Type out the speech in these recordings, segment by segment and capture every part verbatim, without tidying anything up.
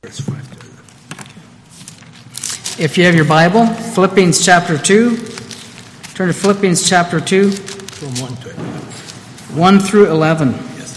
If you have your Bible, Philippians chapter two, turn to Philippians chapter two. From one to eleven. one through eleven. Yes.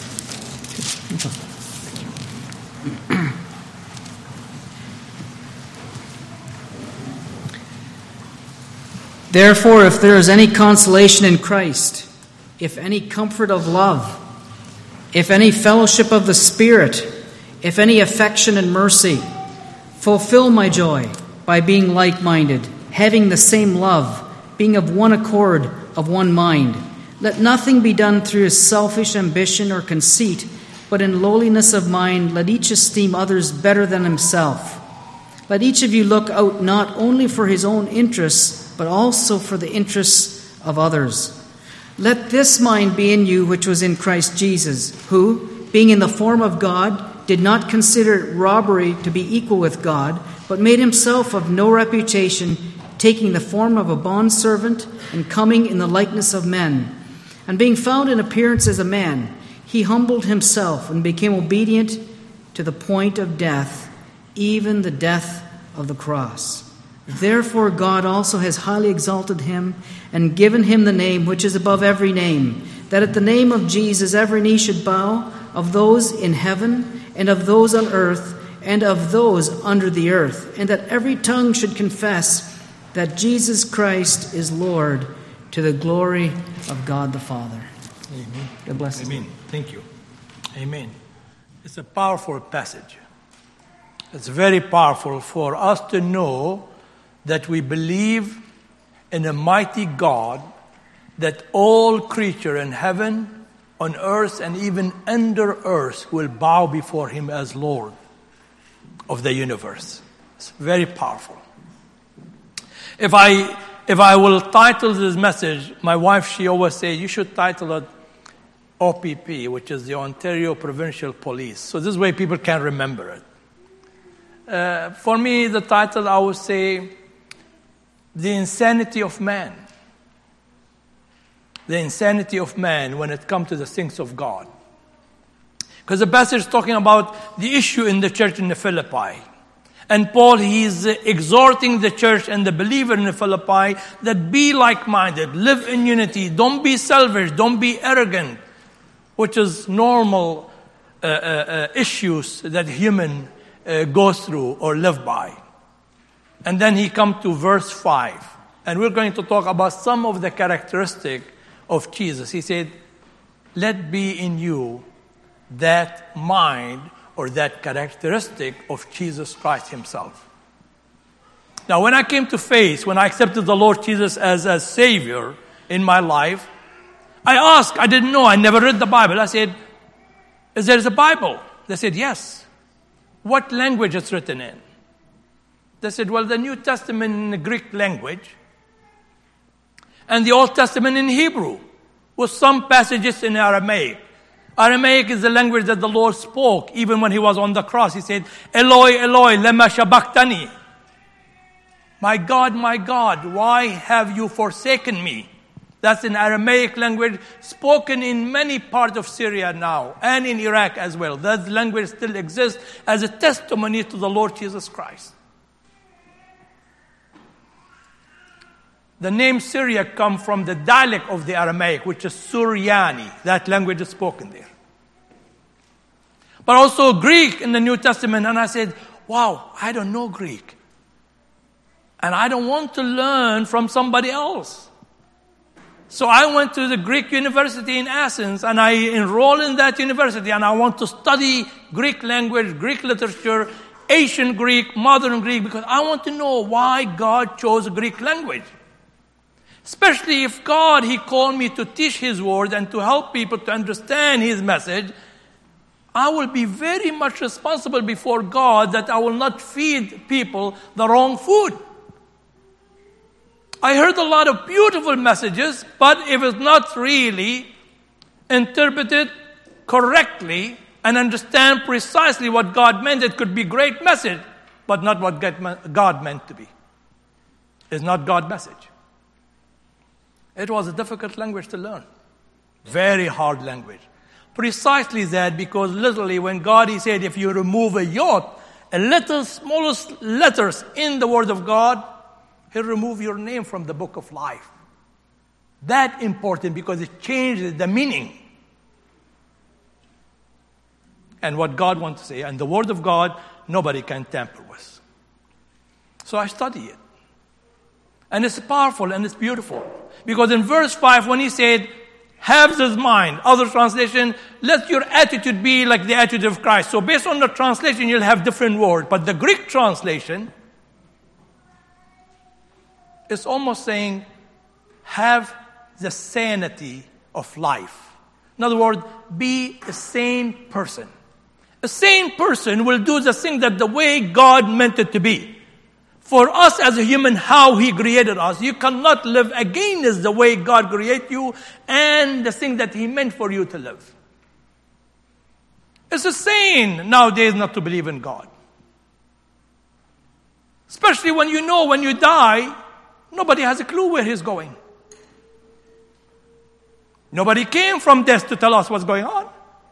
Therefore, if there is any consolation in Christ, if any comfort of love, if any fellowship of the Spirit, if any affection and mercy, fulfill my joy by being like-minded, having the same love, being of one accord, of one mind. Let nothing be done through selfish ambition or conceit, but in lowliness of mind let each esteem others better than himself. Let each of you look out not only for his own interests, but also for the interests of others. Let this mind be in you which was in Christ Jesus, who, being in the form of God, did not consider it robbery to be equal with God, but made himself of no reputation, taking the form of a bondservant and coming in the likeness of men. And being found in appearance as a man, he humbled himself and became obedient to the point of death, even the death of the cross. Therefore God also has highly exalted him and given him the name which is above every name, that at the name of Jesus every knee should bow, of those in heaven and of those on earth and of those under the earth, and that every tongue should confess that Jesus Christ is Lord, to the glory of God the Father. Amen. God bless you. Amen. Thank you. Amen. It's a powerful passage. It's very powerful for us to know that we believe in a mighty God, that all creature in heaven, on earth, and even under earth will bow before him as Lord of the universe. It's very powerful. If I if I will title this message, my wife, she always says, you should title it O P P, which is the Ontario Provincial Police. So this way people can remember it. Uh, for me, the title, I would say, The Insanity of Man. The insanity of man when it comes to the things of God. Because the passage is talking about the issue in the church in the Philippi. And Paul, he's exhorting the church and the believer in the Philippi that be like-minded, live in unity, don't be selfish, don't be arrogant, which is normal uh, uh, uh, issues that human uh, goes through or live by. And then he comes to verse five. And we're going to talk about some of the characteristics of Jesus. He said, let be in you that mind or that characteristic of Jesus Christ himself. Now, when I came to faith, when I accepted the Lord Jesus as a Savior in my life, I asked, I didn't know, I never read the Bible. I said, is there a Bible? They said, yes. What language it's written in? They said, well, the New Testament in the Greek language and the Old Testament in Hebrew, with some passages in Aramaic. Aramaic is the language that the Lord spoke even when he was on the cross. He said, Eloi, Eloi, lema sabachthani. My God, my God, why have you forsaken me? That's in Aramaic language, spoken in many parts of Syria now, and in Iraq as well. That language still exists as a testimony to the Lord Jesus Christ. The name Syria comes from the dialect of the Aramaic, which is Suryani. That language is spoken there. But also Greek in the New Testament. And I said, wow, I don't know Greek. And I don't want to learn from somebody else. So I went to the Greek university in Athens, and I enrolled in that university, and I want to study Greek language, Greek literature, ancient Greek, modern Greek, because I want to know why God chose Greek language. Especially if God, he called me to teach his word and to help people to understand his message, I will be very much responsible before God that I will not feed people the wrong food. I heard a lot of beautiful messages, but if it's not really interpreted correctly and understand precisely what God meant, it could be a great message, but not what God meant to be. It's not God's message. It was a difficult language to learn. Very hard language. Precisely that, because literally when God, he said, if you remove a yoke a little smallest letters in the Word of God, He'll remove your name from the book of life. That important because it changes the meaning. And what God wants to say, and the Word of God, nobody can tamper with. So I study it. And it's powerful and it's beautiful. Because in verse five, when he said, have this mind, other translation, let your attitude be like the attitude of Christ. So based on the translation, you'll have different words. But the Greek translation is almost saying, have the sanity of life. In other words, be a sane person. A sane person will do the thing that the way God meant it to be. For us as a human, how He created us, you cannot live against the way God created you and the thing that He meant for you to live. It's a sin nowadays not to believe in God. Especially when you know when you die, nobody has a clue where He's going. Nobody came from death to tell us what's going on.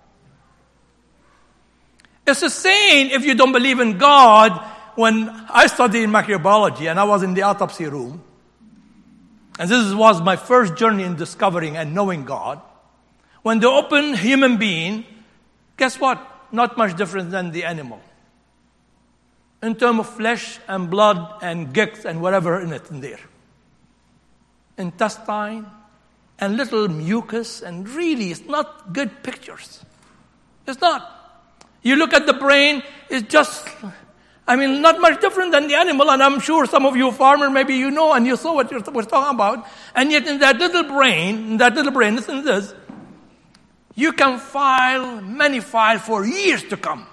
It's a sin if you don't believe in God. When I studied microbiology and I was in the autopsy room, and this was my first journey in discovering and knowing God, when they open human being, guess what? Not much different than the animal. In terms of flesh and blood and gicks and whatever in it in there. Intestine and little mucus, and really it's not good pictures. It's not. You look at the brain, it's just... I mean, not much different than the animal, and I'm sure some of you farmers, maybe you know, and you saw what you're, we're talking about. And yet in that little brain, in that little brain, listen to this, you can file many files for years to come.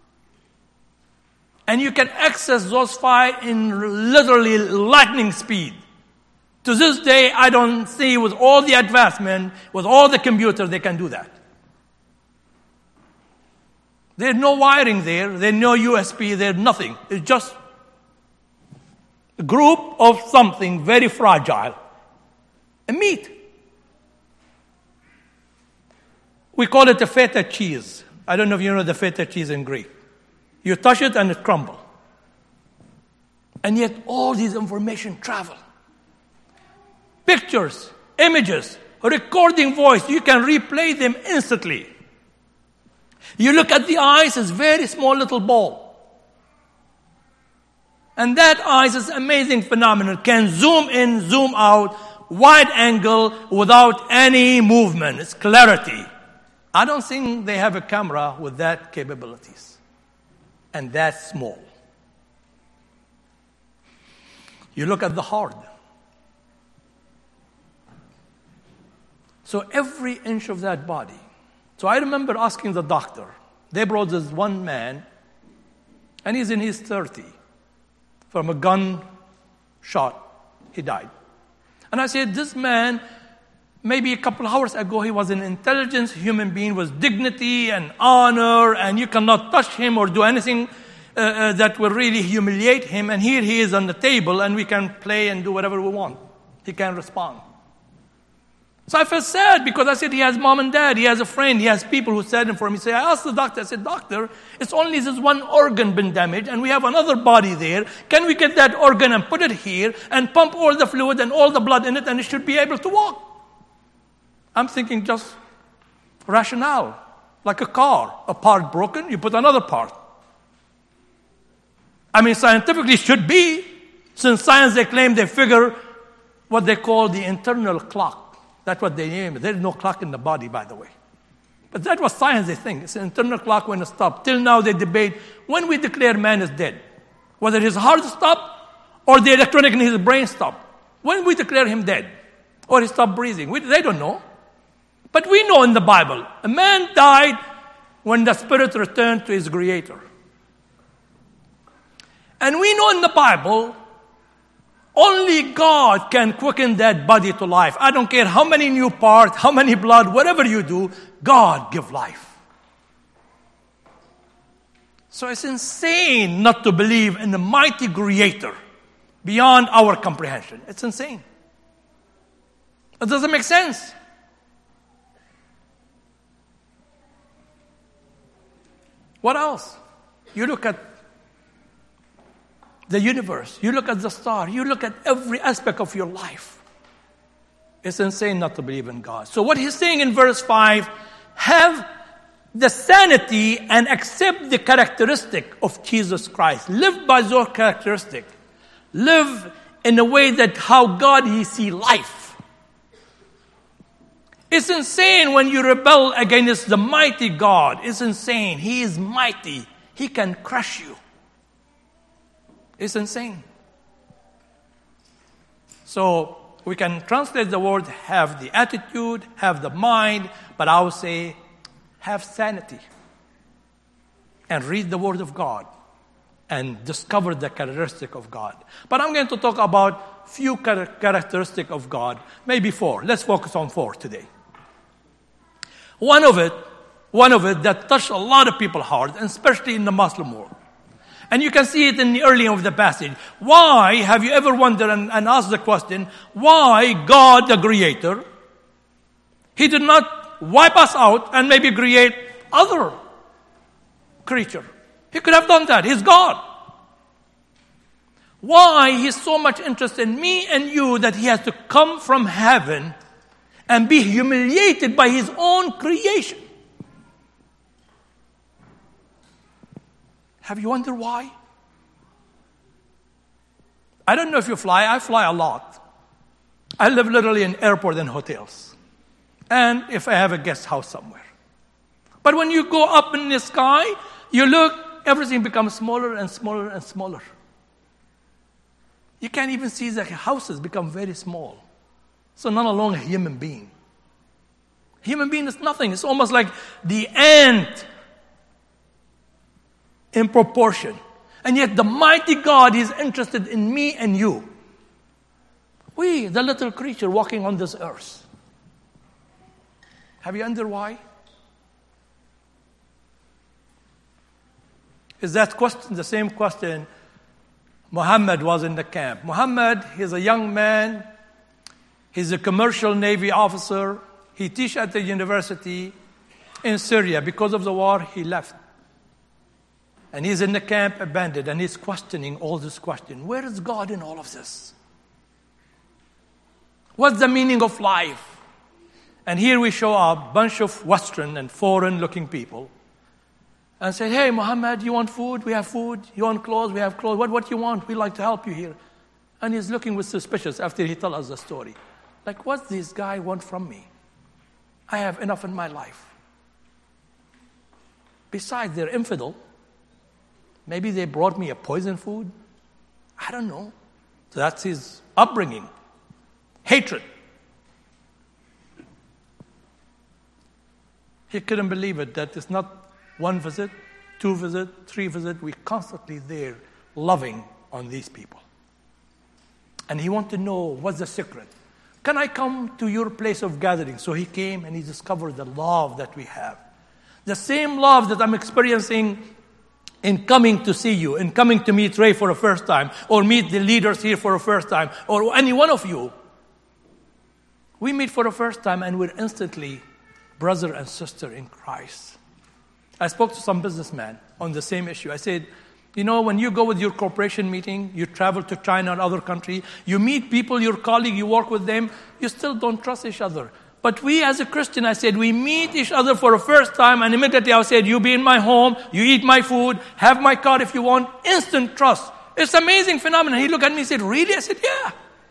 And you can access those files in literally lightning speed. To this day, I don't see with all the advancement, with all the computers, they can do that. There's no wiring there. There's no U S B. There's nothing. It's just a group of something very fragile. A meat. We call it a feta cheese. I don't know if you know the feta cheese in Greek. You touch it and it crumbles. And yet all these information travel. Pictures, images, recording voice. You can replay them instantly. You look at the eyes, it's a very small little ball. And that eyes is amazing phenomenon. Can zoom in, zoom out, wide angle without any movement. It's clarity. I don't think they have a camera with that capabilities. And that small. You look at the heart. So every inch of that body. So I remember asking the doctor. They brought this one man, and he's in his thirties. From a gun shot, he died. And I said, this man, maybe a couple of hours ago, he was an intelligent human being with dignity and honor, and you cannot touch him or do anything uh, uh, that will really humiliate him. And here he is on the table, and we can play and do whatever we want. He can respond. So I felt sad because I said he has mom and dad, he has a friend, he has people who said him for him. So I asked the doctor, I said, doctor, it's only this one organ been damaged and we have another body there. Can we get that organ and put it here and pump all the fluid and all the blood in it and it should be able to walk? I'm thinking just rationale, like a car. A part broken, you put another part. I mean, scientifically it should be, since science they claim they figure what they call the internal clock. That's what they name it. There is no clock in the body, by the way. But that was science, they think. It's an internal clock when it stops. Till now, they debate when we declare man is dead. Whether his heart stopped or the electronic in his brain stopped. When we declare him dead or he stopped breathing. We, they don't know. But we know in the Bible, a man died when the spirit returned to his creator. And we know in the Bible, only God can quicken that body to life. I don't care how many new parts, how many blood, whatever you do, God give life. So it's insane not to believe in the mighty creator beyond our comprehension. It's insane. It doesn't make sense. What else? You look at the universe. You look at the star. You look at every aspect of your life. It's insane not to believe in God. So what he's saying in verse five, have the sanity and accept the characteristic of Jesus Christ. Live by those characteristics. Live in a way that how God he see life. It's insane when you rebel against the mighty God. It's insane. He is mighty. He can crush you. It's insane. So we can translate the word have the attitude, have the mind, but I would say have sanity. And read the word of God and discover the characteristic of God. But I'm going to talk about few characteristics of God, maybe four. Let's focus on four today. One of it, one of it that touched a lot of people's hearts, and especially in the Muslim world. And you can see it in the early of the passage. Why, have you ever wondered and, and asked the question, why God the Creator, He did not wipe us out and maybe create other creature? He could have done that. He's God. Why He's so much interested in me and you that He has to come from heaven and be humiliated by His own creation? Have you wondered why? I don't know if you fly. I fly a lot. I live literally in airport and hotels. And if I have a guest house somewhere. But when you go up in the sky, you look, everything becomes smaller and smaller and smaller. You can't even see the houses become very small. So not alone a human being. Human being is nothing. It's almost like the ant in proportion. And yet the mighty God is interested in me and you. We, the little creature walking on this earth. Have you wondered why? Is that question the same question Muhammad was in the camp? Muhammad, he's a young man. He's a commercial Navy officer. He teaches at the university in Syria. Because of the war, he left. And he's in the camp abandoned, and he's questioning all this question. Where is God in all of this? What's the meaning of life? And here we show a bunch of Western and foreign-looking people and say, hey, Muhammad, you want food? We have food. You want clothes? We have clothes. What, what you want? We'd like to help you here. And he's looking with suspicious after he tells us the story. Like, what does this guy want from me? I have enough in my life. Besides, they're infidel. Maybe they brought me a poison food. I don't know. So that's his upbringing. Hatred. He couldn't believe it, that it's not one visit, two visit, three visit. We're constantly there loving on these people. And he wanted to know what's the secret. Can I come to your place of gathering? So he came and he discovered the love that we have. The same love that I'm experiencing in coming to see you, in coming to meet Ray for the first time, or meet the leaders here for the first time, or any one of you. We meet for the first time and we're instantly brother and sister in Christ. I spoke to some businessman on the same issue. I said, you know, when you go with your corporation meeting, you travel to China or other country, you meet people, your colleague, you work with them, you still don't trust each other. But we as a Christian, I said, we meet each other for the first time, and immediately I said, you be in my home, you eat my food, have my car if you want, instant trust. It's an amazing phenomenon. He looked at me and said, really? I said, yeah.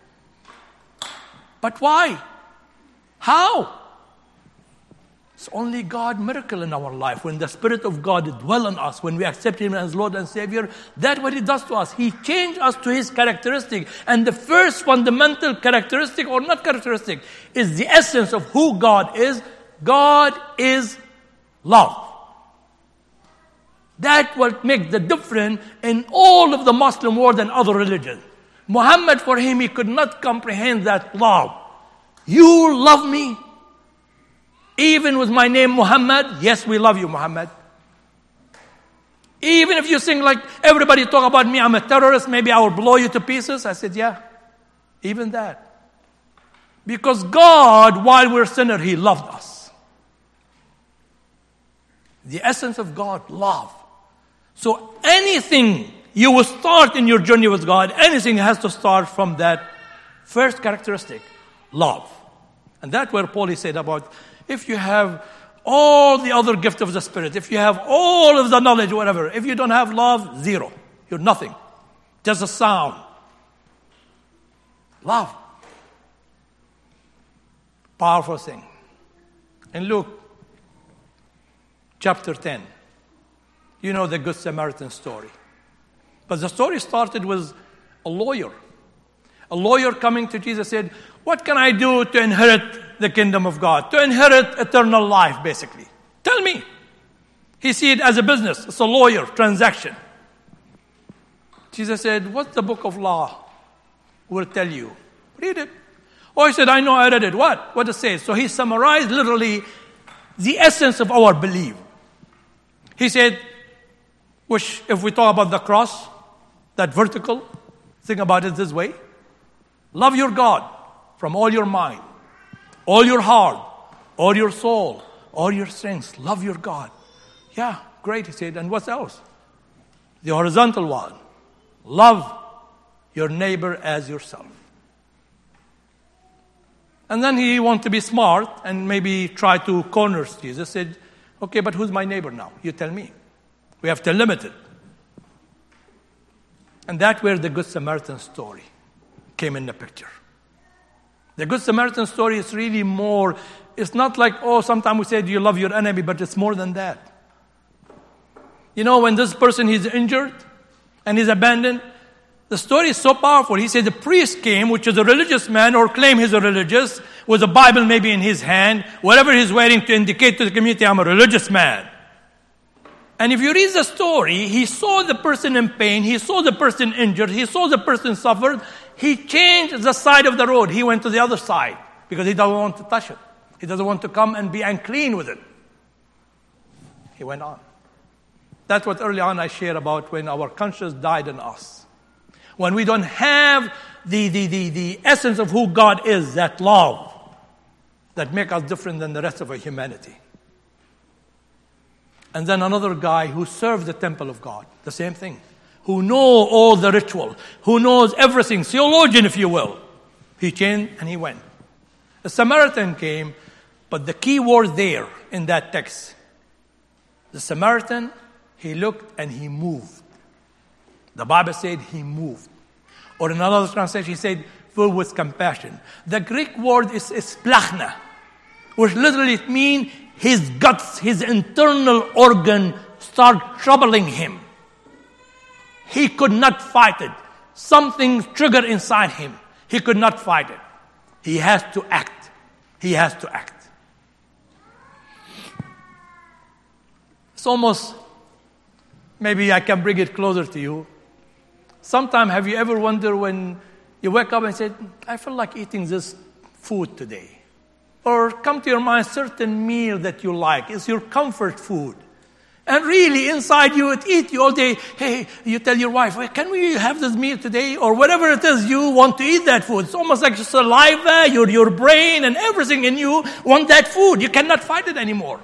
But why? How? It's only God miracle in our life. When the Spirit of God dwells in us, when we accept Him as Lord and Savior, that's what He does to us. He changed us to His characteristic. And the first fundamental characteristic, or not characteristic, is the essence of who God is. God is love. That will make the difference in all of the Muslim world and other religions. Muhammad, for him, he could not comprehend that love. You love me? Even with my name Muhammad, yes, we love you, Muhammad. Even if you sing like everybody talk about me, I'm a terrorist, maybe I will blow you to pieces. I said, yeah, even that. Because God, while we're sinners, He loved us. The essence of God, love. So anything you will start in your journey with God, anything has to start from that first characteristic, love. And that's where Paul said about, if you have all the other gift of the Spirit, if you have all of the knowledge, whatever, if you don't have love, zero. You're nothing. Just a sound. Love. Powerful thing. In Luke chapter ten, you know the Good Samaritan story. But the story started with a lawyer. A lawyer coming to Jesus said, what can I do to inherit the kingdom of God? To inherit eternal life, basically. Tell me. He see it as a business. It's a lawyer transaction. Jesus said, what's the book of law will tell you? Read it. Oh, he said, I know I read it. What? What it says? So he summarized literally the essence of our belief. He said, which if we talk about the cross, that vertical, think about it this way. Love your God from all your mind, all your heart, all your soul, all your strength. Love your God. Yeah, great, he said. And what else? The horizontal one. Love your neighbor as yourself. And then he wanted to be smart and maybe try to corner Jesus. Said, okay, but who's my neighbor now? You tell me. We have to limit it. And that's where the Good Samaritan story came in the picture. The Good Samaritan story is really more, it's not like, oh, sometimes we say, do you love your enemy? But it's more than that. You know, when this person, he's injured and he's abandoned, the story is so powerful. He said the priest came, which is a religious man or claim he's a religious, with a Bible maybe in his hand, whatever he's wearing to indicate to the community, I'm a religious man. And if you read the story, he saw the person in pain, he saw the person injured, he saw the person suffered. He changed the side of the road. He went to the other side because he doesn't want to touch it. He doesn't want to come and be unclean with it. He went on. That's what early on I shared about when our conscience died in us. When we don't have the, the, the, the essence of who God is, that love, that make us different than the rest of our humanity. And then another guy who served the temple of God, the same thing. Who know all the ritual, who knows everything, theologian if you will. He changed and he went. A Samaritan came, but the key word there in that text, the Samaritan, he looked and he moved. The Bible said he moved. Or in another translation, he said, filled with compassion. The Greek word is splachna, which literally means his guts, his internal organ start troubling him. He could not fight it. Something triggered inside him. He could not fight it. He has to act. He has to act. It's almost, maybe I can bring it closer to you. Sometime have you ever wondered when you wake up and said, I feel like eating this food today? Or come to your mind certain meal that you like. It's your comfort food. And really inside you, it eat you all day. Hey, you tell your wife, hey, can we have this meal today? Or whatever it is, you want to eat that food. It's almost like saliva, your, your brain and everything in you want that food. You cannot fight it anymore.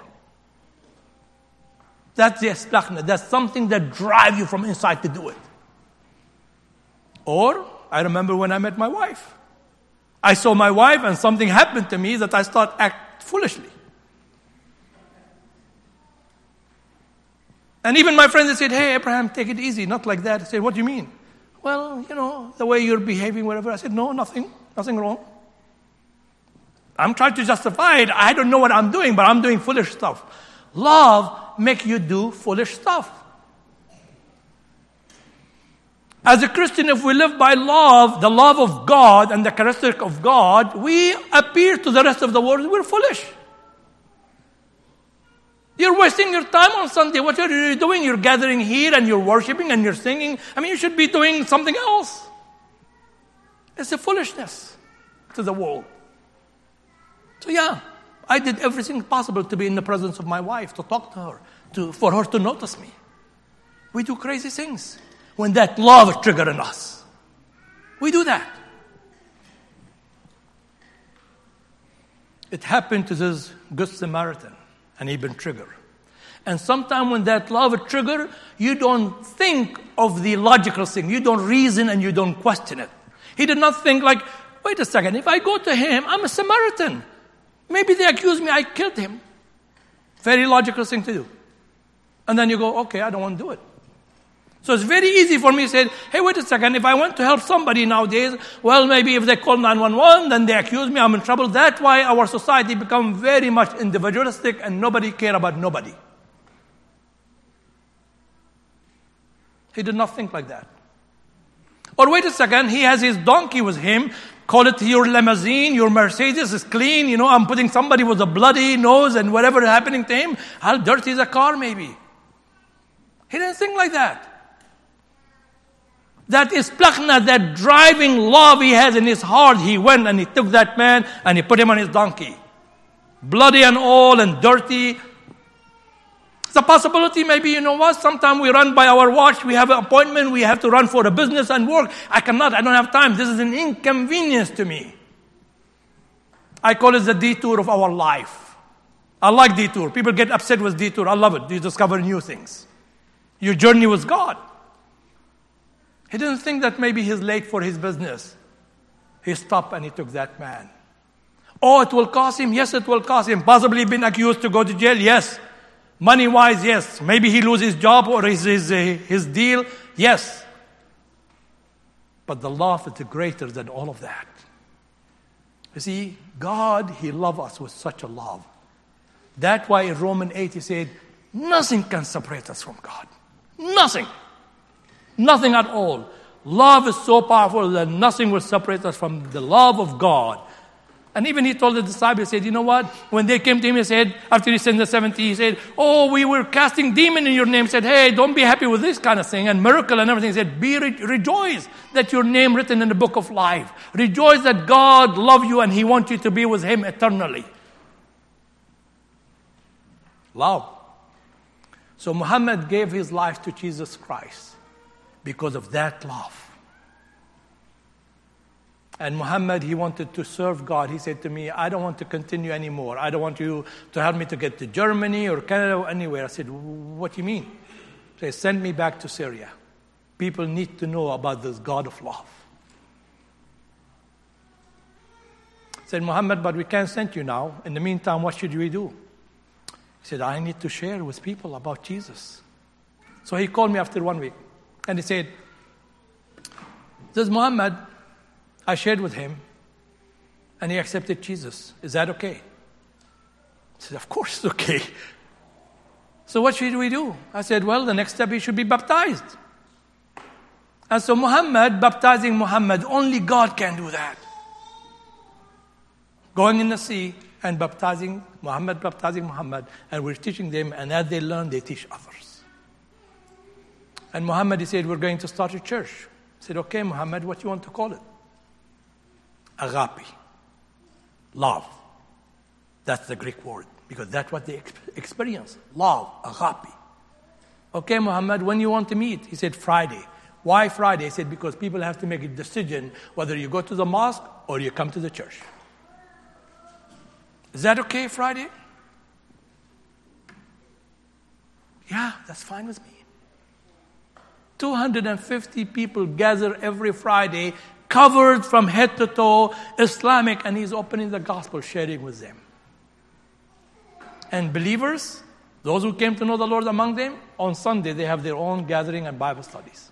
That's the esplachna. That's something that drives you from inside to do it. Or, I remember when I met my wife. I saw my wife and something happened to me that I start act foolishly. And even my friends said, hey, Abraham, take it easy. Not like that. I said, what do you mean? Well, you know, the way you're behaving, whatever. I said, no, nothing. Nothing wrong. I'm trying to justify it. I don't know what I'm doing, but I'm doing foolish stuff. Love makes you do foolish stuff. As a Christian, if we live by love, the love of God and the characteristic of God, we appear to the rest of the world we're foolish. You're wasting your time on Sunday. What are you doing? You're gathering here and you're worshiping and you're singing. I mean, you should be doing something else. It's a foolishness to the world. So yeah, I did everything possible to be in the presence of my wife, to talk to her, to, for her to notice me. We do crazy things when that love is triggered in us. We do that. It happened to this Good Samaritan. And he'd been triggered. And sometimes when that love trigger, you don't think of the logical thing. You don't reason and you don't question it. He did not think like, wait a second, if I go to him, I'm a Samaritan. Maybe they accuse me I killed him. Very logical thing to do. And then you go, okay, I don't want to do it. So it's very easy for me to say, hey, wait a second, if I want to help somebody nowadays, well, maybe if they call nine one one, then they accuse me, I'm in trouble. That's why our society become very much individualistic and nobody care about nobody. He did not think like that. Or wait a second, he has his donkey with him. Call it your limousine, your Mercedes is clean. You know, I'm putting somebody with a bloody nose and whatever is happening to him. How dirty is a car maybe? He didn't think like that. That is plachna, that driving love he has in his heart. He went and he took that man and he put him on his donkey. Bloody and all and dirty. It's a possibility maybe, you know what, sometimes we run by our watch, we have an appointment, we have to run for a business and work. I cannot, I don't have time. This is an inconvenience to me. I call it the detour of our life. I like detour. People get upset with detour. I love it. You discover new things. Your journey with God. He didn't think that maybe he's late for his business. He stopped and he took that man. Oh, it will cost him? Yes, it will cost him. Possibly been accused to go to jail? Yes. Money-wise, yes. Maybe he loses his job or his, his, his deal? Yes. But the love is greater than all of that. You see, God, He loves us with such a love. That's why in Romans eight He said, nothing can separate us from God. Nothing. Nothing at all. Love is so powerful that nothing will separate us from the love of God. And even He told the disciples, He said, you know what? When they came to Him, He said, after He sent the seventy, He said, oh, we were casting demons in your name. He said, hey, don't be happy with this kind of thing and miracle and everything. He said, be re- rejoice that your name written in the book of life. Rejoice that God loves you and He wants you to be with Him eternally. Love. So Muhammad gave his life to Jesus Christ because of that love. And Muhammad, he wanted to serve God. He said to me, I don't want to continue anymore. I don't want you to help me to get to Germany or Canada or anywhere. I said, what do you mean? He said, send me back to Syria. People need to know about this God of love. I said, Muhammad, but we can't send you now. In the meantime, what should we do? He said, I need to share with people about Jesus. So he called me after one week. And he said, this is Muhammad. I shared with him, and he accepted Jesus. Is that okay? I said, of course it's okay. So what should we do? I said, well, the next step, he should be baptized. And so Muhammad, baptizing Muhammad, only God can do that. Going in the sea and baptizing Muhammad, baptizing Muhammad, and we're teaching them, and as they learn, they teach others. And Muhammad, he said, we're going to start a church. I said, okay, Muhammad, what do you want to call it? Agape. Love. That's the Greek word, because that's what they experience. Love, agape. Okay, Muhammad, when you want to meet? He said, Friday. Why Friday? He said, because people have to make a decision whether you go to the mosque or you come to the church. Is that okay, Friday? Yeah, that's fine with me. two hundred fifty people gather every Friday, covered from head to toe, Islamic, and he's opening the gospel, sharing with them. And believers, those who came to know the Lord among them, on Sunday they have their own gathering and Bible studies.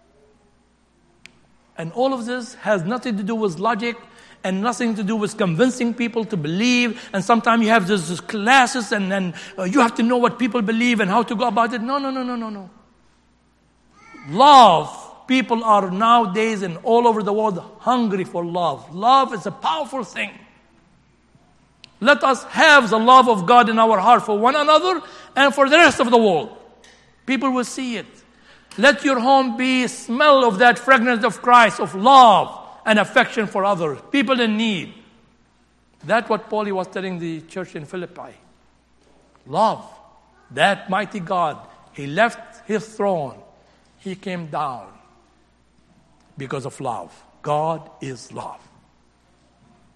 And all of this has nothing to do with logic and nothing to do with convincing people to believe. And sometimes you have these, these classes and then uh, you have to know what people believe and how to go about it. No, no, no, no, no, no. Love. People are nowadays and all over the world hungry for love. Love is a powerful thing. Let us have the love of God in our heart for one another and for the rest of the world. People will see it. Let your home be smell of that fragrance of Christ, of love and affection for others, people in need. That's what Paul was telling the church in Philippi. Love. That mighty God, He left His throne. He came down because of love. God is love.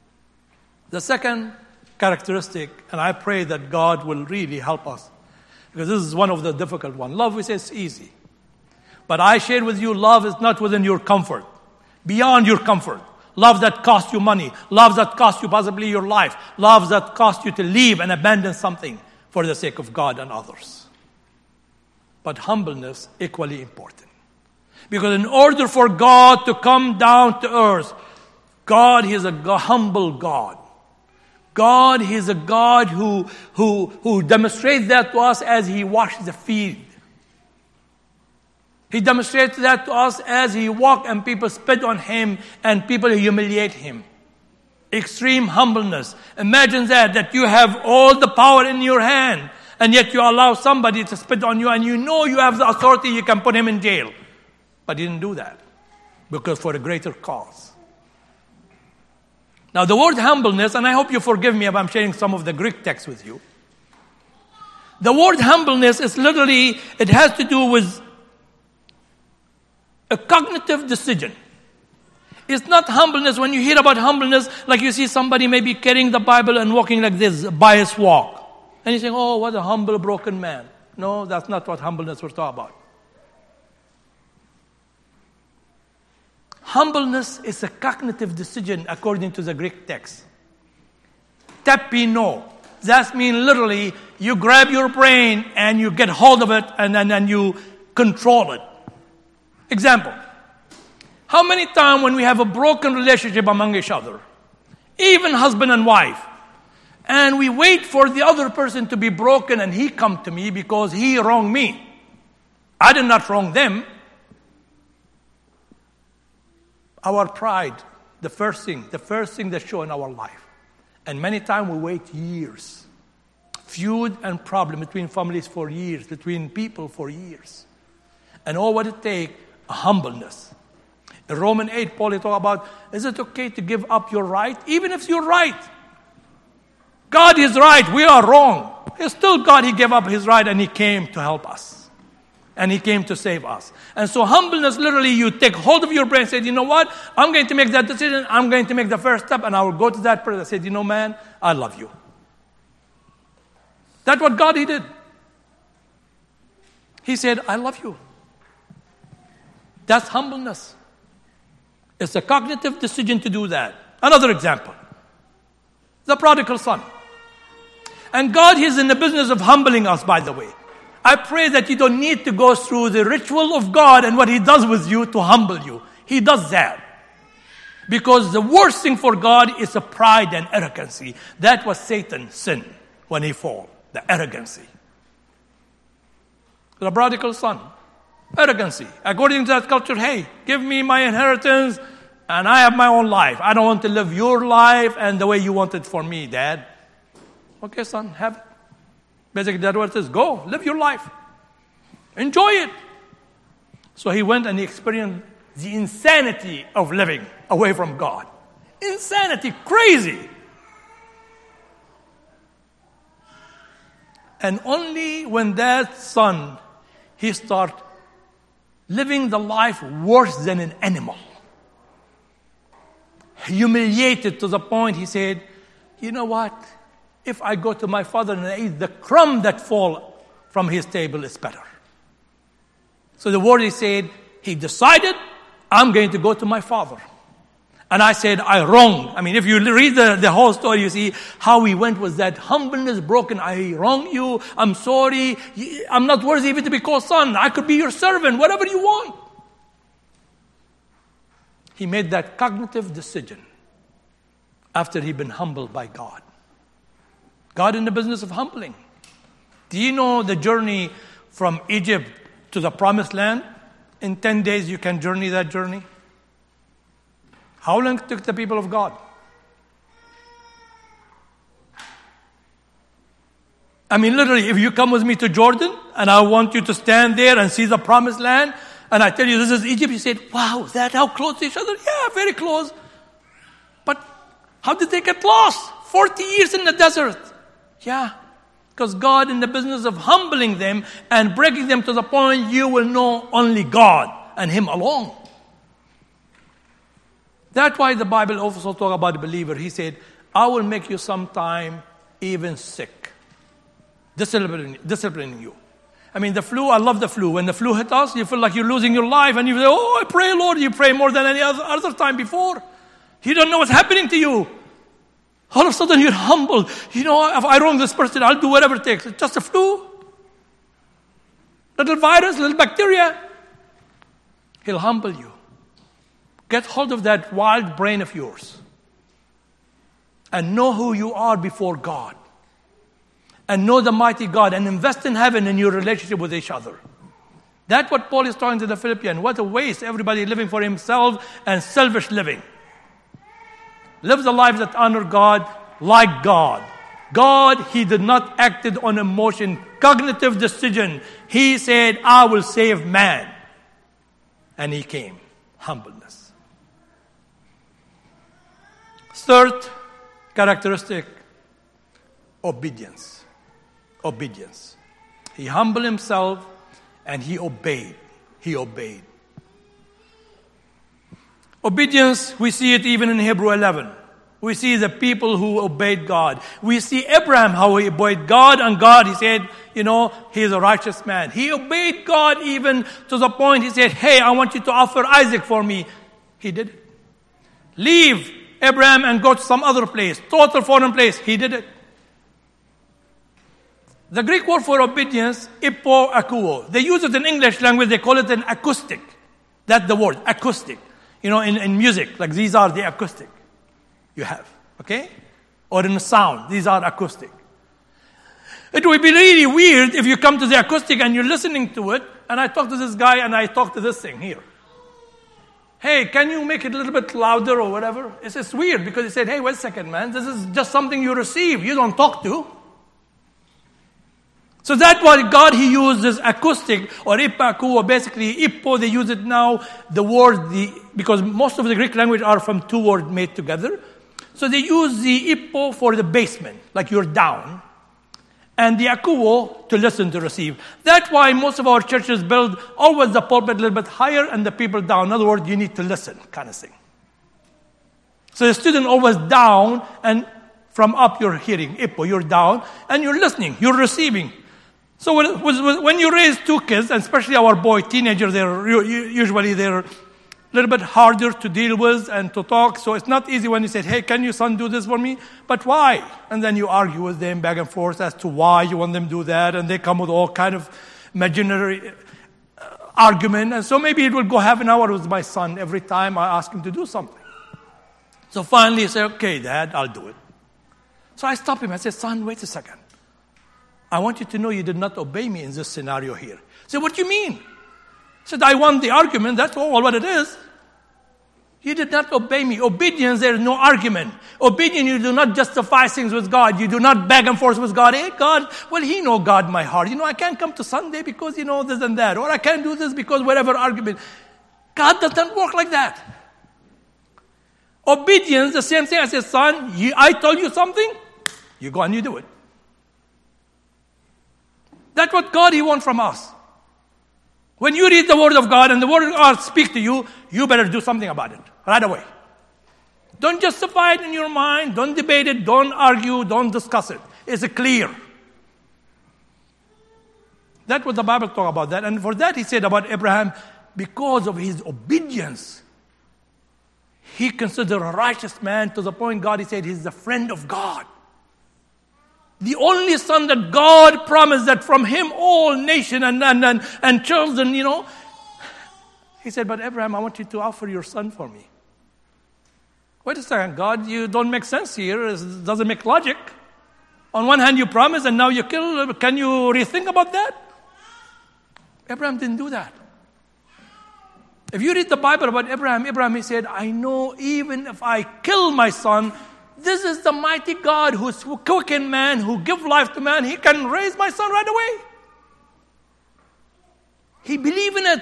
The second characteristic, and I pray that God will really help us. Because this is one of the difficult ones. Love, we say, is easy. But I shared with you, love is not within your comfort. Beyond your comfort. Love that costs you money. Love that costs you possibly your life. Love that costs you to leave and abandon something for the sake of God and others. But humbleness, equally important. Because in order for God to come down to earth, God, He is a humble God. God, He is a God who, who, who demonstrates that to us as He washes the feet. He demonstrates that to us as He walked and people spit on Him and people humiliate Him. Extreme humbleness. Imagine that, that you have all the power in your hand and yet you allow somebody to spit on you and you know you have the authority, you can put him in jail. But He didn't do that because for a greater cause. Now the word humbleness, and I hope you forgive me if I'm sharing some of the Greek text with you. The word humbleness is literally, it has to do with a cognitive decision. It's not humbleness. When you hear about humbleness, like you see somebody maybe carrying the Bible and walking like this, a bias walk. And you say, oh, what a humble, broken man. No, that's not what humbleness we're talking about. Humbleness is a cognitive decision according to the Greek text. Tapino. That means literally you grab your brain and you get hold of it and then and you control it. Example. How many times when we have a broken relationship among each other, even husband and wife, and we wait for the other person to be broken and he come to me because he wronged me. I did not wrong them. Our pride, the first thing, the first thing that show in our life. And many times we wait years. Feud and problem between families for years, between people for years. And all what it takes, a humbleness. In Romans eight, Paul talk about, is it okay to give up your right? Even if you're right. God is right, we are wrong. It's still God, He gave up His right and He came to help us. And He came to save us. And so humbleness, literally, you take hold of your brain and say, you know what? I'm going to make that decision. I'm going to make the first step. And I will go to that person and say, you know, man, I love you. That's what God, He did. He said, I love you. That's humbleness. It's a cognitive decision to do that. Another example. The prodigal son. And God is in the business of humbling us, by the way. I pray that you don't need to go through the ritual of God and what He does with you to humble you. He does that. Because the worst thing for God is a pride and arrogancy. That was Satan's sin when he fell. The arrogancy. The prodigal son. Arrogancy. According to that culture, hey, give me my inheritance and I have my own life. I don't want to live your life and the way you want it for me, Dad. Okay, son, have it. Basically, that's what it is. Go, live your life. Enjoy it. So he went and he experienced the insanity of living away from God. Insanity, crazy. And only when that son, he started living the life worse than an animal. Humiliated to the point he said, you know what? If I go to my father and I eat the crumb that fall from his table, is better. So the word he said, he decided, I'm going to go to my father. And I said, I wronged. I mean, if you read the, the whole story, you see how he went with that humbleness broken. I wronged you. I'm sorry. I'm not worthy even to be called son. I could be your servant, whatever you want. He made that cognitive decision after he'd been humbled by God. God in the business of humbling. Do you know the journey from Egypt to the promised land? In ten days you can journey that journey. How long took the people of God? I mean, literally, if you come with me to Jordan and I want you to stand there and see the promised land, and I tell you this is Egypt, you said, wow, is that how close to each other? Yeah, very close. But how did they get lost? forty years in the desert. Yeah, because God in the business of humbling them and bringing them to the point you will know only God and Him alone. That's why the Bible also talks about the believer. He said, I will make you sometime even sick. Disciplining, disciplining you. I mean, the flu, I love the flu. When the flu hit us, you feel like you're losing your life. And you say, oh, I pray, Lord. You pray more than any other, other time before. You don't know what's happening to you. All of a sudden, you're humble. You know, if I wrong this person, I'll do whatever it takes. It's just a flu. Little virus, little bacteria. He'll humble you. Get hold of that wild brain of yours. And know who you are before God. And know the mighty God. And invest in heaven in your relationship with each other. That's what Paul is talking to the Philippians. What a waste, everybody living for himself and selfish living. Live the life that honor God like God. God, He did not act on emotion, cognitive decision. He said, I will save man. And He came. Humbleness. Third characteristic, obedience. Obedience. He humbled Himself and He obeyed. He obeyed. Obedience, we see it even in Hebrews eleven. We see the people who obeyed God. We see Abraham, how he obeyed God, and God, He said, you know, he is a righteous man. He obeyed God even to the point He said, hey, I want you to offer Isaac for me. He did it. Leave Abraham and go to some other place, total foreign place. He did it. The Greek word for obedience, ipo akuo. They use it in English language, they call it an acoustic. That's the word, acoustic. You know, in, in music, like these are the acoustic you have, okay? Or in the sound, these are acoustic. It would be really weird if you come to the acoustic and you're listening to it, and I talk to this guy and I talk to this thing here. Hey, can you make it a little bit louder or whatever? It's just weird because he said, hey, wait a second, man. This is just something you receive. You don't talk to. So that's why God, He uses acoustic or ipaku, or basically ippo, they use it now, the word, the because most of the Greek language are from two words made together. So they use the ippo for the basement, like you're down, and the akuo to listen, to receive. That's why most of our churches build always the pulpit a little bit higher and the people down. In other words, you need to listen, kind of thing. So the student always down, and from up you're hearing, ippo, you're down, and you're listening, you're receiving. So when, when you raise two kids, and especially our boy, teenagers, they're usually they're a little bit harder to deal with and to talk. So it's not easy when you say, hey, can your son do this for me? But why? And then you argue with them back and forth as to why you want them to do that. And they come with all kind of imaginary uh, argument. And so maybe it will go half an hour with my son every time I ask him to do something. So finally he said, okay, Dad, I'll do it. So I stopped him. I said, son, wait a second. I want you to know you did not obey me in this scenario here. He said, what do you mean? He said, I won the argument. That's all what it is. You did not obey me. Obedience, there is no argument. Obedience, you do not justify things with God. You do not back and forth with God. Hey, God, well, He knows God, my heart. You know, I can't come to Sunday because, you know, this and that. Or I can't do this because whatever argument. God doesn't work like that. Obedience, the same thing. I said, son, you, I told you something. You go and you do it. That's what God, He wants from us. When you read the Word of God and the Word of God speaks to you, you better do something about it right away. Don't justify it in your mind. Don't debate it. Don't argue. Don't discuss it. It's clear. That's what the Bible talks about that. And for that, He said about Abraham, because of his obedience, he considered a righteous man to the point God, He said, he's the friend of God. The only son that God promised that from him all nation and, and, and, and children, you know. He said, but Abraham, I want you to offer your son for me. Wait a second, God, you don't make sense here. It doesn't make logic. On one hand, you promise and now you kill. Can you rethink about that? Abraham didn't do that. If you read the Bible about Abraham, Abraham, he said, I know even if I kill my son, this is the mighty God who's quicken man, who give life to man. He can raise my son right away. He believed in it.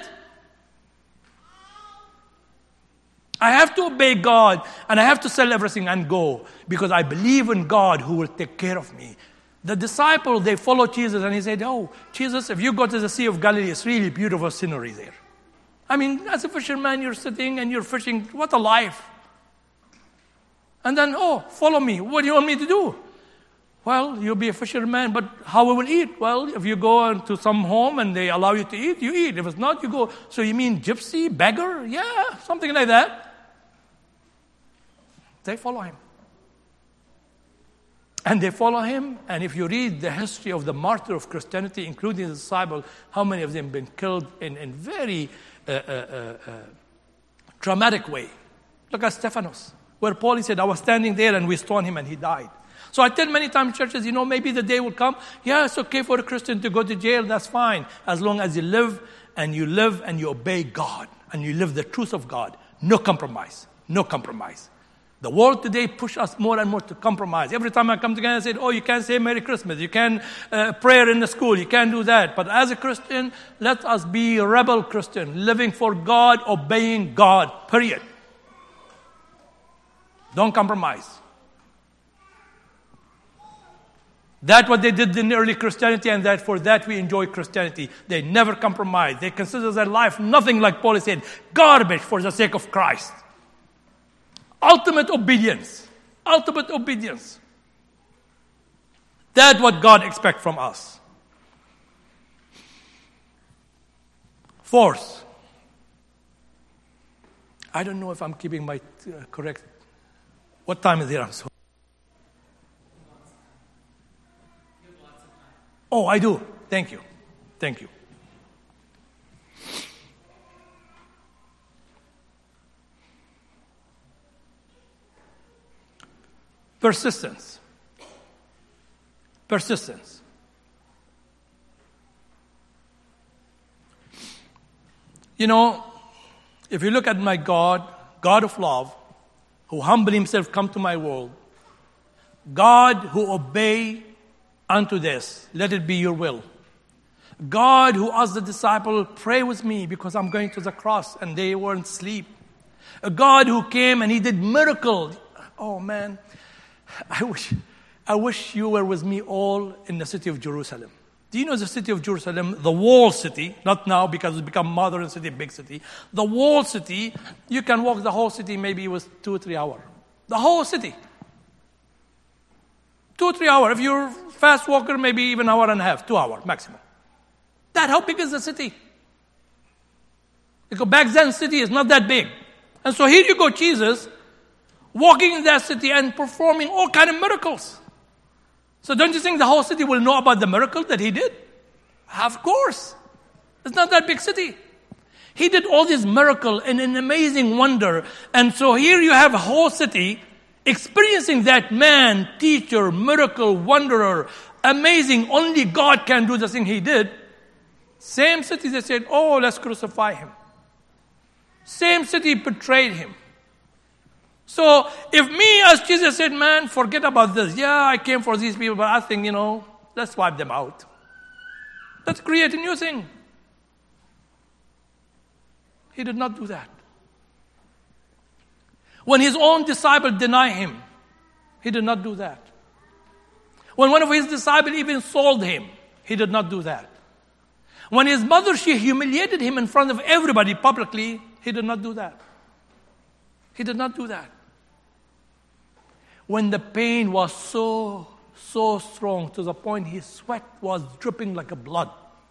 I have to obey God and I have to sell everything and go because I believe in God who will take care of me. The disciples, they followed Jesus and he said, oh, Jesus, if you go to the Sea of Galilee, it's really beautiful scenery there. I mean, as a fisherman, you're sitting and you're fishing. What a life. And then, oh, follow me. What do you want me to do? Well, you'll be a fisherman, but how we will eat? Well, if you go into some home and they allow you to eat, you eat. If it's not, you go. So you mean gypsy, beggar? Yeah, something like that. They follow him. And they follow him, and if you read the history of the martyr of Christianity, including the disciples, how many of them have been killed in a very uh, uh, uh, uh, dramatic way. Look at Stephanos, where Paul said, I was standing there and we stoned him and he died. So I tell many times churches, you know, maybe the day will come, yeah, it's okay for a Christian to go to jail, that's fine, as long as you live and you live and you obey God and you live the truth of God. No compromise, no compromise. The world today pushes us more and more to compromise. Every time I come together, I say, oh, you can't say Merry Christmas. You can't uh, pray in the school. You can't do that. But as a Christian, let us be a rebel Christian, living for God, obeying God, period. Don't compromise. That's what they did in early Christianity, and that for that we enjoy Christianity. They never compromise. They consider their life nothing, like Paul said, garbage for the sake of Christ. Ultimate obedience. Ultimate obedience. That's what God expects from us. Fourth, I don't know if I'm keeping my uh, correct. What time is it? I'm sorry. Oh, I do. Thank you. Thank you. Persistence. Persistence. You know, if you look at my God, God of love, who humbled himself, come to my world, God who obey unto this, let it be your will. God who asked the disciple, pray with me because I'm going to the cross, and they weren't asleep. A God who came and he did miracles. Oh man, I wish, I wish you were with me all in the city of Jerusalem. Do you know the city of Jerusalem, the wall city, not now because it's become modern city, big city. The wall city, you can walk the whole city maybe with two or three hours. The whole city. Two or three hours. If you're a fast walker, maybe even an hour and a half, two hours maximum. That how big is the city? Because back then, city is not that big. And so here you go, Jesus, walking in that city and performing all kind of miracles. So don't you think the whole city will know about the miracle that he did? Of course. It's not that big city. He did all these miracles and an amazing wonder. And so here you have a whole city experiencing that man, teacher, miracle, wanderer, amazing, only God can do the thing he did. Same city, they said, oh, let's crucify him. Same city betrayed him. So if me as Jesus said, man, forget about this. Yeah, I came for these people, but I think, you know, let's wipe them out. Let's create a new thing. He did not do that. When his own disciples denied him, he did not do that. When one of his disciples even sold him, he did not do that. When his mother, she humiliated him in front of everybody publicly, he did not do that. He did not do that. When the pain was so, so strong to the point his sweat was dripping like a blood,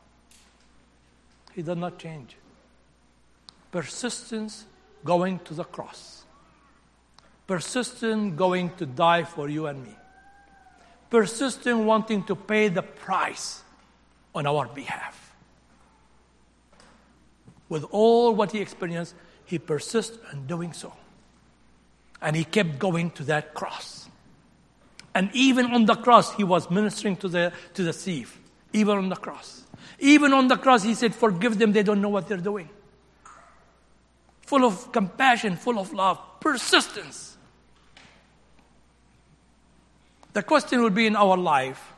he did not change. Persistence going to the cross. Persistent going to die for you and me. Persistent wanting to pay the price on our behalf. With all what he experienced, he persists in doing so. And he kept going to that cross. And even on the cross, he was ministering to the, to the thief. Even on the cross. Even on the cross, he said, forgive them, they don't know what they're doing. Full of compassion, full of love, persistence. The question will be in our life.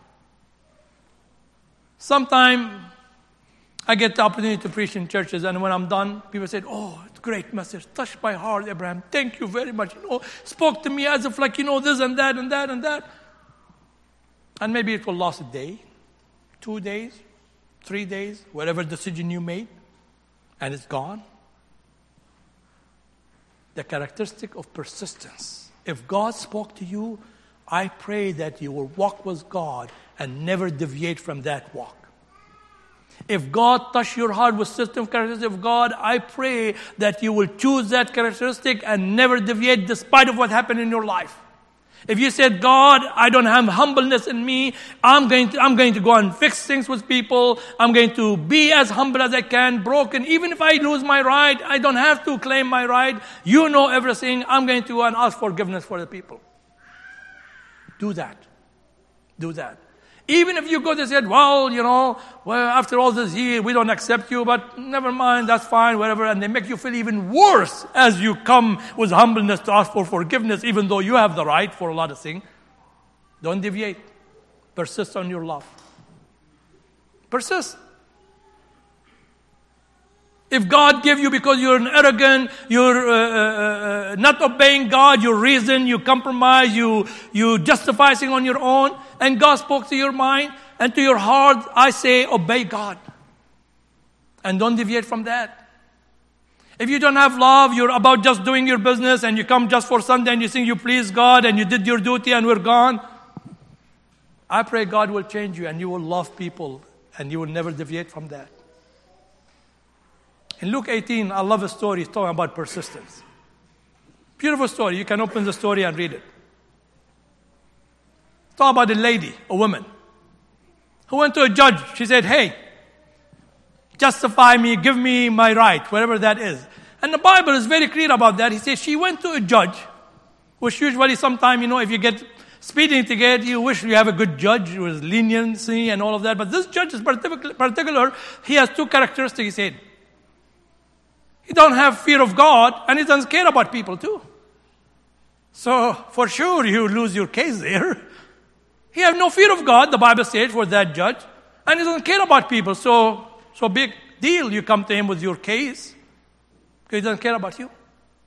Sometime I get the opportunity to preach in churches, and when I'm done, people say, oh, it's a great message. Touched my heart, Abraham. Thank you very much. You know, spoke to me as if like, you know, this and that and that and that. And maybe it will last a day, two days, three days, whatever decision you made, and it's gone. The characteristic of persistence. If God spoke to you, I pray that you will walk with God and never deviate from that walk. If God touched your heart with certain characteristics of God, I pray that you will choose that characteristic and never deviate despite of what happened in your life. If you said, God, I don't have humbleness in me, I'm going to, I'm going to go and fix things with people. I'm going to be as humble as I can, broken. Even if I lose my right, I don't have to claim my right. You know everything. I'm going to go and ask forgiveness for the people. Do that. Do that. Even if you go to say, well, you know, well, after all this year, we don't accept you, but never mind, that's fine, whatever. And they make you feel even worse as you come with humbleness to ask for forgiveness, even though you have the right for a lot of things. Don't deviate. Persist on your love. Persist. If God gave you because you're an arrogant, you're uh, uh, uh, not obeying God, you reason, you compromise, you you justify things on your own, and God spoke to your mind and to your heart, I say, obey God. And don't deviate from that. If you don't have love, you're about just doing your business, and you come just for Sunday and you think you please God and you did your duty and we're gone. I pray God will change you and you will love people and you will never deviate from that. In Luke eighteen, I love a story. It's talking about persistence. Beautiful story. You can open the story and read it. It's talking about a lady, a woman, who went to a judge. She said, hey, justify me, give me my right, whatever that is. And the Bible is very clear about that. He says she went to a judge, which usually sometime, you know, if you get speeding ticket, you wish you have a good judge with leniency and all of that. But this judge is particular. He has two characteristics, he said. He don't have fear of God, and he doesn't care about people too. So, for sure, you lose your case there. He has no fear of God, the Bible says, for that judge, and he doesn't care about people. So, so big deal, you come to him with your case, because he doesn't care about you.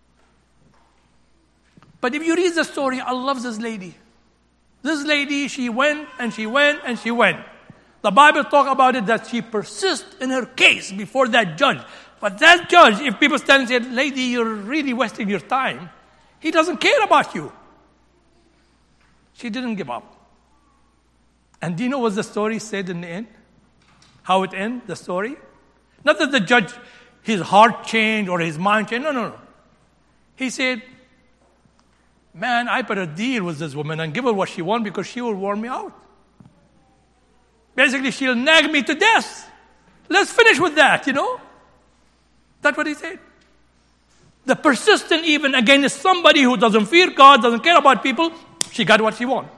But if you read the story, I love this lady. This lady, she went, and she went, and she went. The Bible talks about it that she persists in her case before that judge. But that judge, if people stand and say, lady, you're really wasting your time, he doesn't care about you. She didn't give up. And do you know what the story said in the end? How it ended, the story? Not that the judge, his heart changed or his mind changed. No, no, no. He said, man, I better deal with this woman and give her what she wants because she will wear me out. Basically, she'll nag me to death. Let's finish with that, you know? That's what he said. The persistent even against somebody who doesn't fear God, doesn't care about people, she got what she wanted.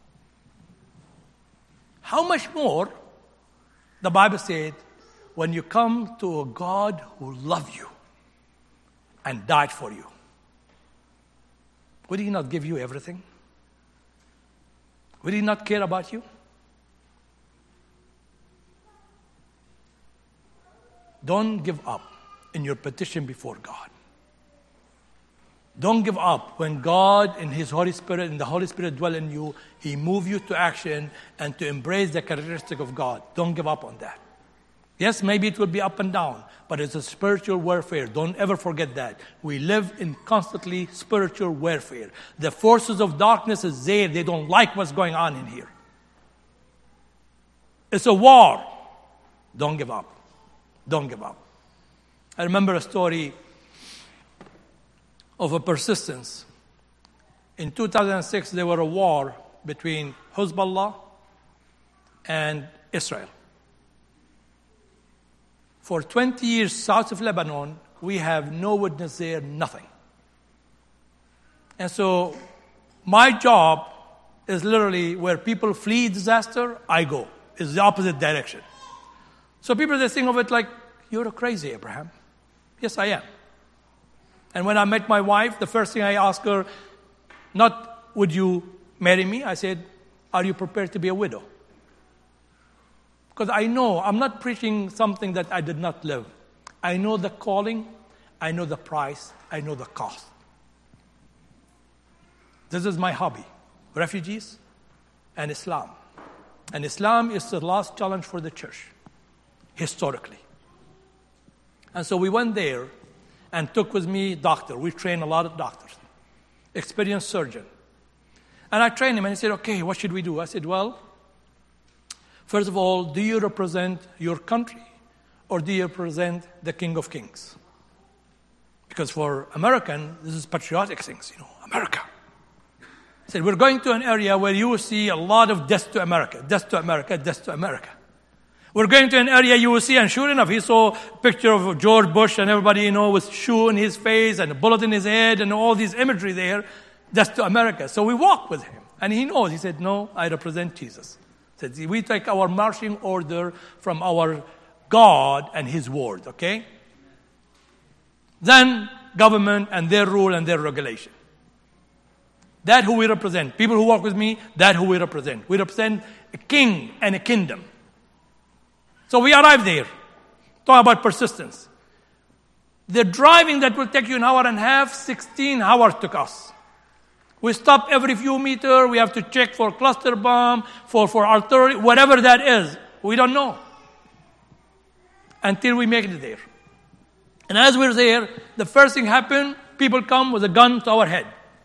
How much more, the Bible said, when you come to a God who loves you and died for you, would he not give you everything? Would he not care about you? Don't give up in your petition before God. Don't give up when God and His Holy Spirit and the Holy Spirit dwell in you. He moves you to action and to embrace the characteristic of God. Don't give up on that. Yes, maybe it will be up and down, but it's a spiritual warfare. Don't ever forget that. We live in constantly spiritual warfare. The forces of darkness is there. They don't like what's going on in here. It's a war. Don't give up. Don't give up. I remember a story of a persistence. In two thousand six, there was a war between Hezbollah and Israel. For twenty years, south of Lebanon, we have no witness there, nothing. And so my job is literally where people flee disaster, I go. It's the opposite direction. So people, they think of it like, you're crazy, Abraham. Yes, I am. And when I met my wife, the first thing I asked her, not, would you marry me? I said, are you prepared to be a widow? Because I know I'm not preaching something that I did not live. I know the calling, I know the price, I know the cost. This is my hobby, refugees and Islam. And Islam is the last challenge for the church, historically. And so we went there and took with me doctor. We trained a lot of doctors, experienced surgeon. And I trained him, and he said, okay, what should we do? I said, well, first of all, do you represent your country, or do you represent the King of Kings? Because for American, this is patriotic things, you know, America. I said, we're going to an area where you will see a lot of death to America, death to America, death to America. We're going to an area you will see, and sure enough, he saw a picture of George Bush and everybody, you know, with shoe in his face and a bullet in his head and all these imagery there, death to America. So we walked with him, and he knows. He said, no, I represent Jesus. He said, we take our marching order from our God and His word, okay? Then government and their rule and their regulation. That who we represent. People who walk with me, that who we represent. We represent a king and a kingdom. So we arrived there. Talk about persistence. The driving that will take you an hour and a half, sixteen hours took us. We stop every few meters. We have to check for cluster bomb, for, for artillery, whatever that is. We don't know. Until we make it there. And as we're there, the first thing happened, people come with a gun to our head.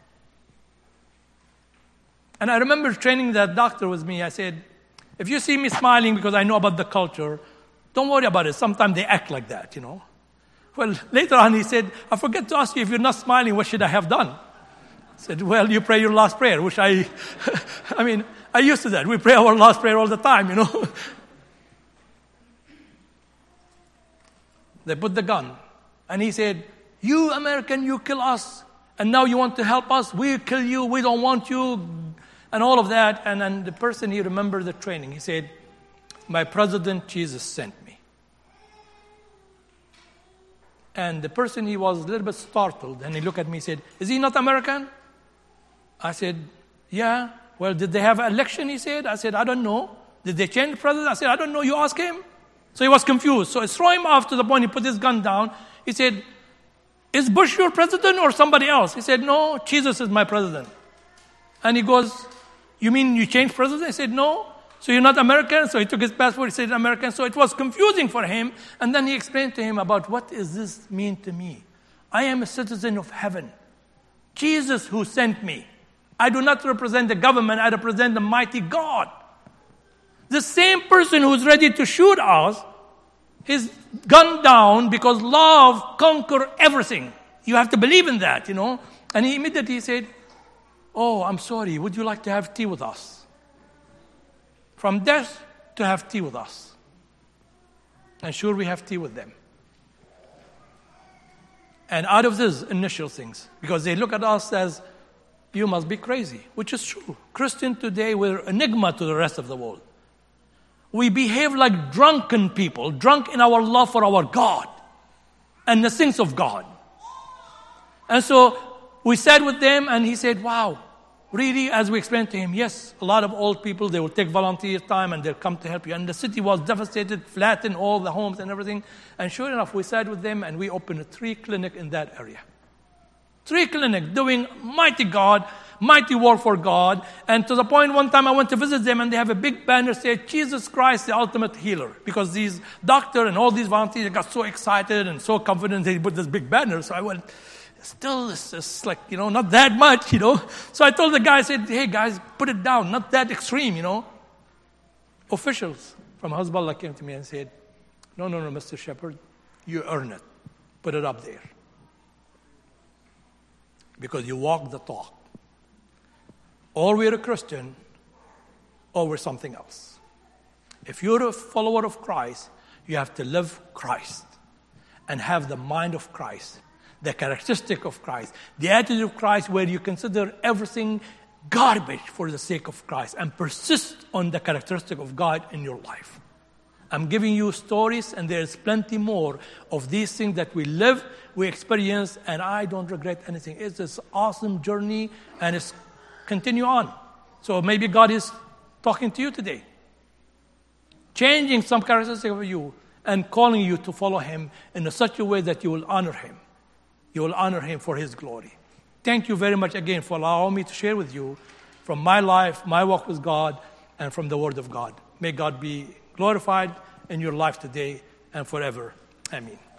And I remember training that doctor with me. I said, if you see me smiling because I know about the culture, don't worry about it. Sometimes they act like that, you know. Well, later on he said, I forget to ask you, if you're not smiling, what should I have done? I said, well, you pray your last prayer, which I, I mean, I used to that. We pray our last prayer all the time, you know. They put the gun. And he said, you American, you kill us. And now you want to help us? We kill you. We don't want you. And all of that. And then the person, he remembered the training. He said, my president, Jesus, sent me. And the person, he was a little bit startled. And he looked at me and said, is he not American? I said, yeah. Well, did they have an election? He said. I said, I don't know. Did they change the president? I said, I don't know. You ask him. So he was confused. So I threw him off to the point. He put his gun down. He said, is Bush your president or somebody else? He said, no, Jesus is my president. And he goes, you mean you changed president? I said, no. So you're not American? So he took his passport. He said, American. So it was confusing for him. And then he explained to him about what does this mean to me? I am a citizen of heaven. Jesus who sent me. I do not represent the government. I represent the mighty God. The same person who's ready to shoot us is gunned down because love conquers everything. You have to believe in that, you know. And he immediately said, oh, I'm sorry, would you like to have tea with us? From death to have tea with us. And sure, we have tea with them. And out of these initial things, because they look at us as, you must be crazy, which is true. Christian today, we're enigma to the rest of the world. We behave like drunken people, drunk in our love for our God and the things of God. And so we sat with them, and he said, wow, really, as we explained to him, yes, a lot of old people, they will take volunteer time and they'll come to help you. And the city was devastated, flattened, all the homes and everything. And sure enough, we sat with them and we opened a three clinic in that area. Three clinics doing mighty God, mighty work for God. And to the point one time I went to visit them and they have a big banner said, Jesus Christ, the ultimate healer. Because these doctors and all these volunteers got so excited and so confident they put this big banner. So I went, still, it's, it's like, you know, not that much, you know. So I told the guy, I said, hey guys, put it down, not that extreme, you know. Officials from Hezbollah came to me and said, no, no, no, Mister Shepherd, you earn it. Put it up there. Because you walk the talk. Or we're a Christian, or we're something else. If you're a follower of Christ, you have to live Christ and have the mind of Christ, the characteristic of Christ, the attitude of Christ, where you consider everything garbage for the sake of Christ and persist on the characteristic of God in your life. I'm giving you stories, and there's plenty more of these things that we live, we experience, and I don't regret anything. It's this awesome journey, and it's continue on. So maybe God is talking to you today, changing some characteristic of you and calling you to follow Him in such a way that you will honor Him. You will honor Him for His glory. Thank you very much again for allowing me to share with you from my life, my walk with God, and from the Word of God. May God be glorified in your life today and forever. Amen.